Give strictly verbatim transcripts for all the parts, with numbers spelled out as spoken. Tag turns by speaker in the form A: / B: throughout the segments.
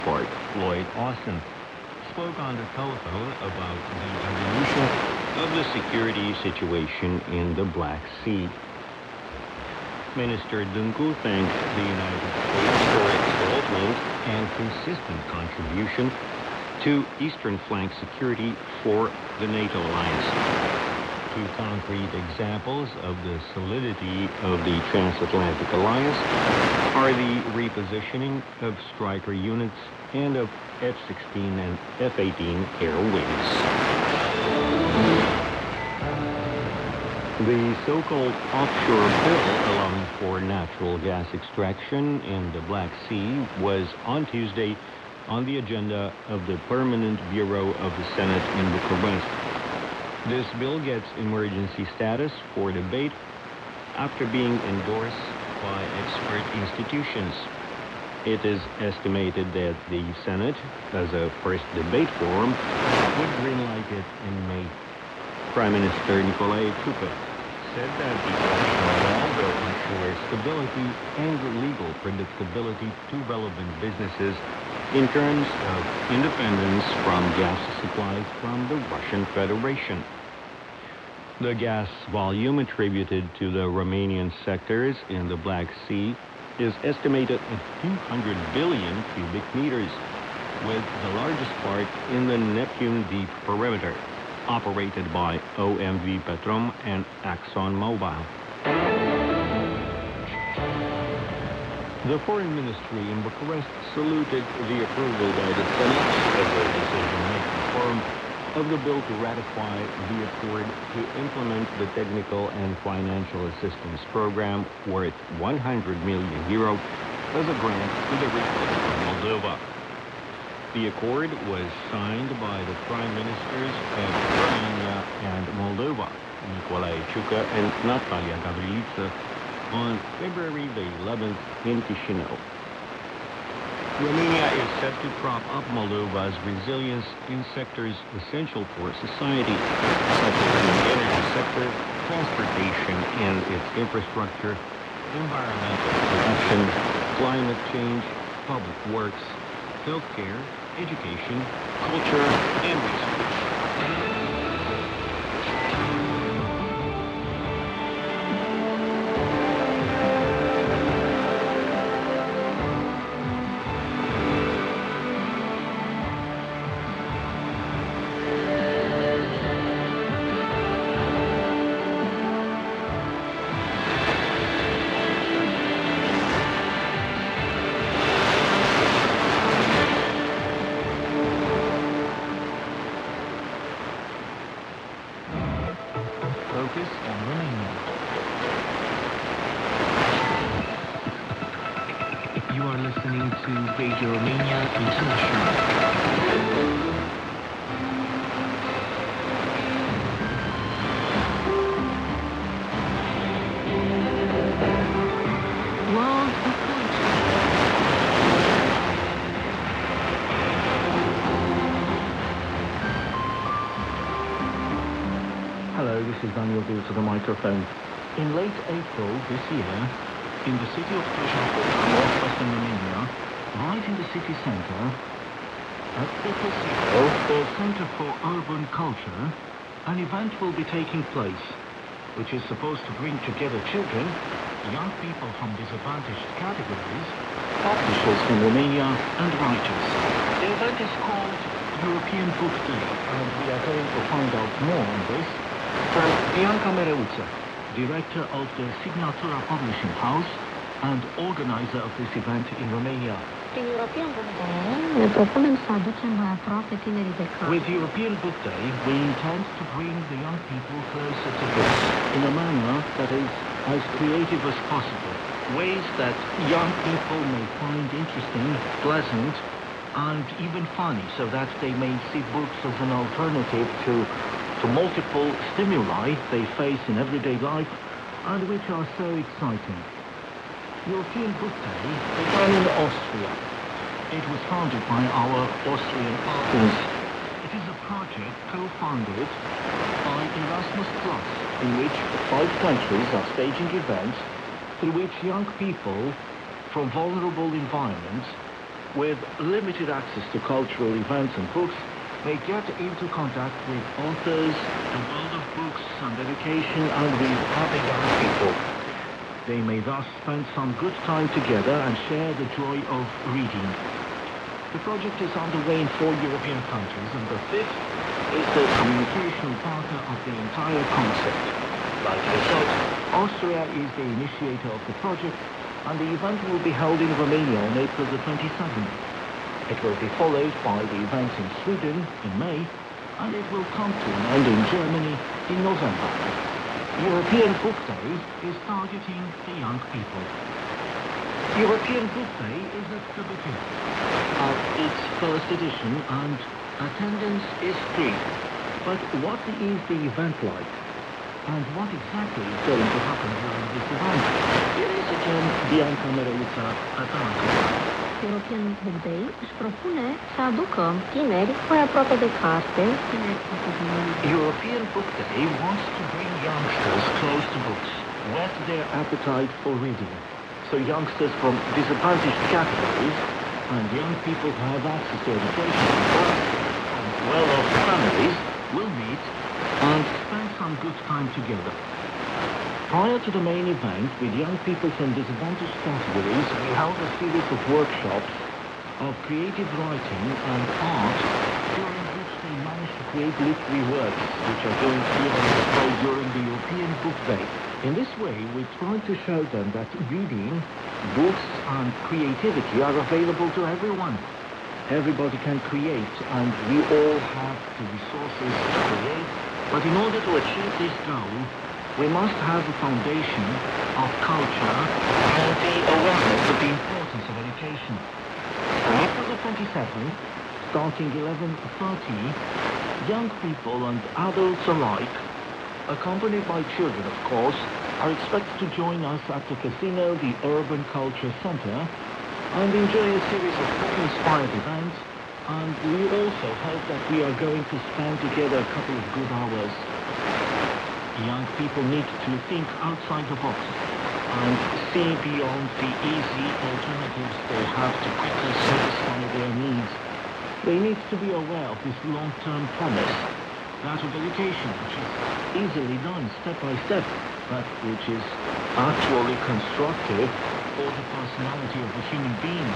A: Port Lloyd Austin spoke on the telephone about the evolution of the security situation in the Black Sea. Minister Dungku thanked the United States for its involvement and consistent contribution to Eastern Flank security for the NATO alliance. Two concrete examples of the solidity of the transatlantic alliance are the repositioning of Stryker units and of F sixteen and F eighteen air wings. The so-called offshore bill allowing for natural gas extraction in the Black Sea was on Tuesday on the agenda of the Permanent Bureau of the Senate in Bucharest. This bill gets emergency status for debate after being endorsed by expert institutions. It is estimated that the Senate, as a first debate forum, would greenlight it in May. Prime Minister Nicolae Ciucă said that the optional law will ensure stability and legal predictability to relevant businesses in terms of independence from gas supplies from the Russian Federation. The gas volume attributed to the Romanian sectors in the Black Sea is estimated at two hundred billion cubic meters, with the largest part in the Neptune Deep perimeter, operated by O M V Petrom and ExxonMobil. The Foreign Ministry in Bucharest saluted the approval by the Senate of the decision-making forum of the bill to ratify the accord to implement the technical and financial assistance program worth one hundred million euro as a grant to the Republic of Moldova. The accord was signed by the Prime Ministers of Romania and Moldova, Nicolae Ciucă and Natalia Gavrilița, on February the eleventh in Chișinău. Romania is set to prop up Moldova's resilience in sectors essential for society, such as the energy sector, transportation and its infrastructure, environmental protection, climate change, public works, healthcare, education, culture, and research. Focus on Romania. You are listening to Radio Romania International. World of Culture. Hello, this is Daniel Bill to the microphone. In late April this year, in the city of Chișinău, northwestern Romania, right in the city center, at the Casino, or Center for Urban Culture, an event will be taking place, which is supposed to bring together children, young people from disadvantaged categories, publishers from Romania, and writers. The event is called European Book Day, and we are going to find out more on this from Bianca Mereuță, director of the Signatura Publishing House and organizer of this event in Romania.
B: Prin European Book Day, ne propunem să aducem mai aproape tinerii de carte.
A: With European Book Day, we intend to bring the young people closer to books in a manner that is as creative as possible. Ways that young people may find interesting, pleasant, and even funny, so that they may see books as an alternative to to multiple stimuli they face in everyday life and which are so exciting. European Book Day began in Austria. It was founded by our Austrian partners. It is a project co-funded by Erasmus Plus, in which five countries are staging events through which young people from vulnerable environments
C: with limited access to cultural events and books, may get into contact with authors, the world of books and education, and with other young people. They may thus spend some good time together and share the joy of reading. The project is underway in four European countries, and the fifth is the communication partner of the entire concept. Like I said, Austria is the initiator of the project, and the event will be held in Romania on April the twenty-seventh. It will be followed by the event in Sweden in May, and it will come to an end in Germany in November. European Book Day is targeting the young people. European Book Day is at the beginning of its first edition, and attendance is free. But what is the event like? And what exactly is going to happen during this event? Here is again Bianca Mereuța Atacu.
B: European Book Day își propune să aducă tineri mai aproape de carte, tineri cu
C: European Book Day wants to bring youngsters close to books, whet their appetite for reading. So youngsters from disadvantaged categories and young people who have access to education and well-off families will meet and spend some good time together. Prior to the main event, with young people from disadvantaged categories, we held a series of workshops of creative writing and art, during which they managed to create literary works, which are going to be on display during the European Book Day. In this way, we try to show them that reading, books, and creativity are available to everyone. Everybody can create, and we all have the resources to create. But in order to achieve this goal, we must have a foundation of culture and the awareness of the importance of education. On April the twenty-seventh, starting eleven thirty, young people and adults alike, accompanied by children of course, are expected to join us at the casino, the Urban Culture Center, and enjoy a series of book-inspired events. And we also hope that we are going to spend together a couple of good hours. Young people need to think outside the box and see beyond the easy alternatives they have to quickly satisfy their needs. They need to be aware of this long-term promise, that of education, which is easily done step by step, but which is actually constructive for the personality of the human being.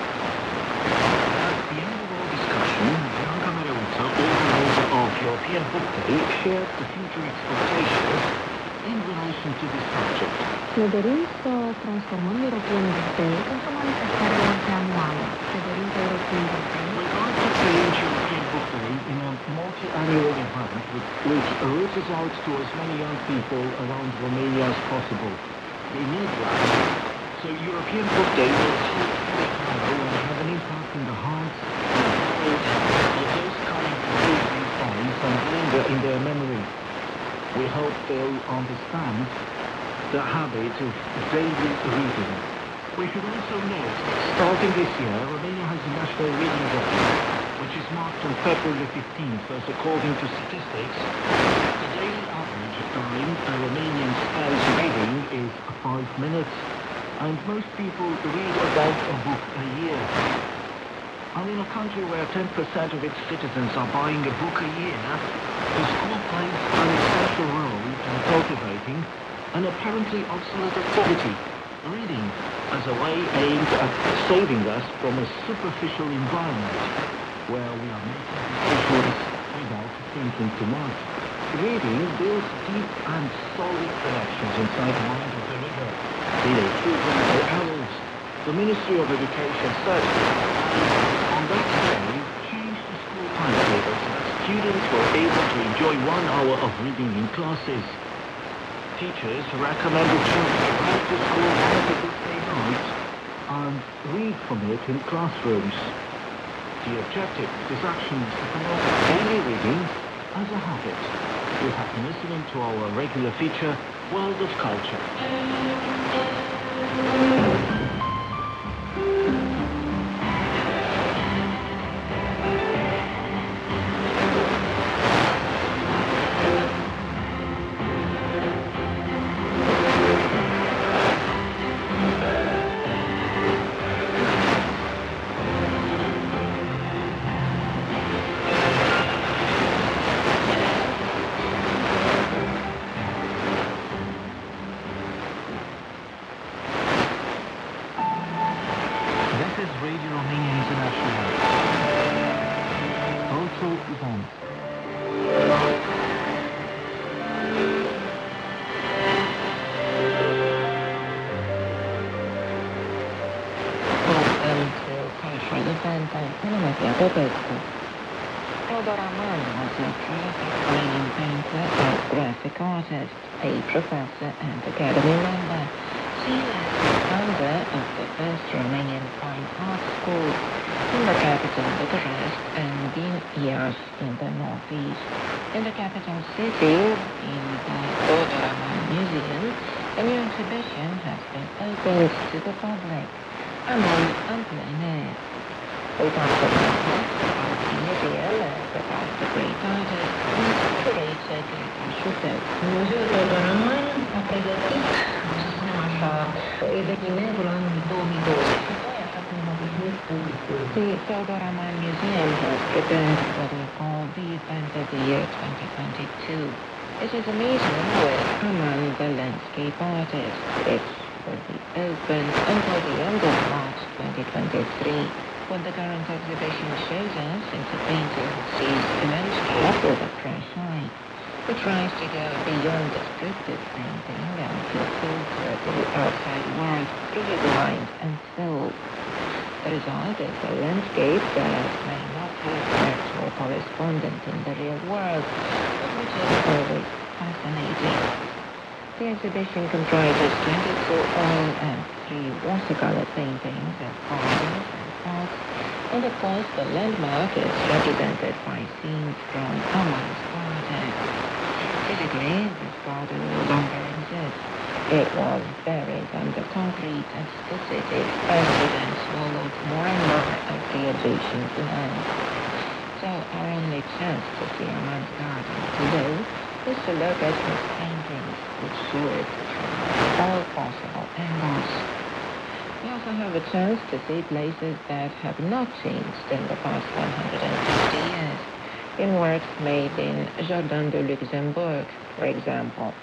C: At the end of our discussion, Bianca Mereuța, organizer of European Book Day, shared the future expectations in relation to this subject.
B: Ne dorim să transformăm European Book Day într-o manifestare multianuală. Ne dorim ca European Book Day
C: We'd like to change European Book Day in a multi-annual event which, which reaches out to as many young people around Romania as possible. They need that. So European Book Day will help follow and have an impact in the hearts and minds of those coming to read these volumes and linger in their memory. We hope they'll understand the habit of daily reading. We should also note that starting this year, Romania has a National Reading Day, which is marked on February fifteenth, as according to statistics, the daily average time a Romanian spends reading is five minutes, and most people read about a book a year. And in a country where ten percent of its citizens are buying a book a year, the school plays an essential role in cultivating an apparently obsolete activity, reading, as a way aimed at saving us from a superficial environment where we are making decisions without thinking too much. Reading builds deep and solid connections inside the mind of the reader, be they children or adults. The Ministry of Education said, on that day, changed the school timetable so that students were able to enjoy one hour of reading in classes. Teachers recommended children to write to school one of the Book Day nights and read from it in classrooms. The objective of this action is to promote daily reading as a habit. You have been listening to our regular feature, World of Culture.
D: animatia popescu. Theodor Amann was a prolific Romanian painter and graphic artist, a professor and Academy member. She is the founder of the first Romanian fine art school in the capital Bucharest and in Iași in the northeast. In the capital city, in the Theodor Amann Museum, a new exhibition has been opened to the public. Amann en plein air. We talked about this, about the museum, and about the great artist, and curator Greta Șupeț. Muzeul Theodor Amann a pregătit, să spunem așa, evenimentul anului două mii douăzeci și doi, așa cum a obișnuit publicul. The Theodor Amann Museum has prepared what we call the event of the year twenty twenty-two. It is a museum with Amann, the landscape artist. It will be open until the end of March twenty twenty-three. What the current exhibition shows us is a painter who sees the landscape with a fresh eye, who tries to go beyond descriptive painting and to filter the outside world through his mind and soul. The result is a landscape that may not have an actual correspondent in the real world, but which is always fascinating. The exhibition comprises twenty-two oil and three watercolor paintings of gardens and parks, and of course the landmark is represented by scenes from Amann's garden. Physically, this garden no longer exists. It was buried under concrete as the city expanded and swallowed more and more of the adjacent land. So our only chance to see Amann's garden today is to look at his paintings, which show it from all possible angles. We also have a chance to see places that have not changed in the past one hundred fifty years, in works made in Jardin de Luxembourg, for example.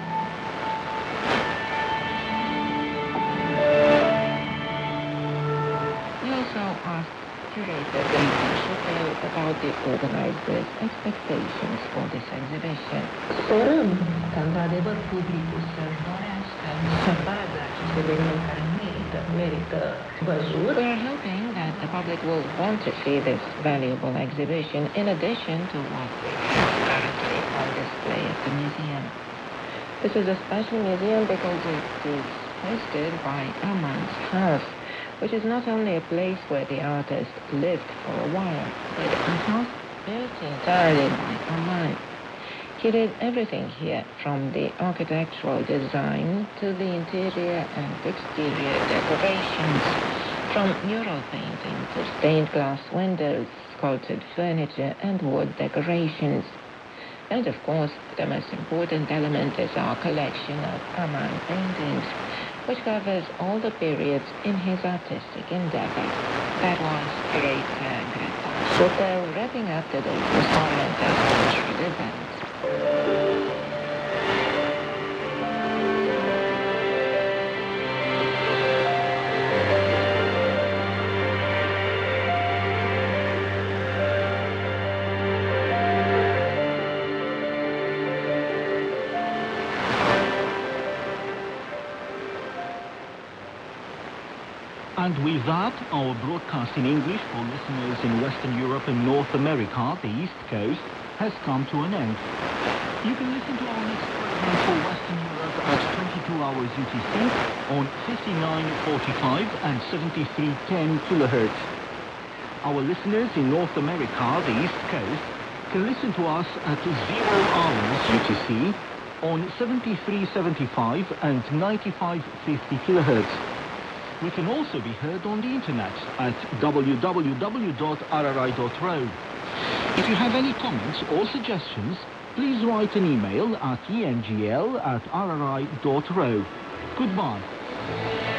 D: We also asked curator Greta Șupeț about the organizers' expectations for this exhibition.
E: Sperăm că, într-adevăr, publicul să-și dorească să vadă acest eveniment care merită, merită văzut.
D: We are hoping that the public will want to see this valuable exhibition in addition to what we have currently on display at the museum. This is a special museum because it is hosted by Amann's house, which is not only a place where the artist lived for a while, but a house built entirely by Amann. He did everything here, from the architectural design to the interior and exterior decorations, from mural painting to stained glass windows, sculpted furniture and wood decorations. And of course, the most important element is our collection of Amann paintings, which covers all the periods in his artistic endeavor. That was curator Greta Șupeț wrapping up today's installment of Cultural Events.
C: And with that, our broadcast in English for listeners in Western Europe and North America, the East Coast, has come to an end. You can listen to our next program for Western Europe at twenty-two hours U T C on fifty-nine forty-five and seventy-three ten kilohertz. Our listeners in North America, the East Coast, can listen to us at zero hours U T C on seventy-three seventy-five and ninety-five fifty kilohertz. We can also be heard on the internet at w w w dot r r i dot r o. If you have any comments or suggestions, please write an email at e n g l at r r i dot r o. Goodbye.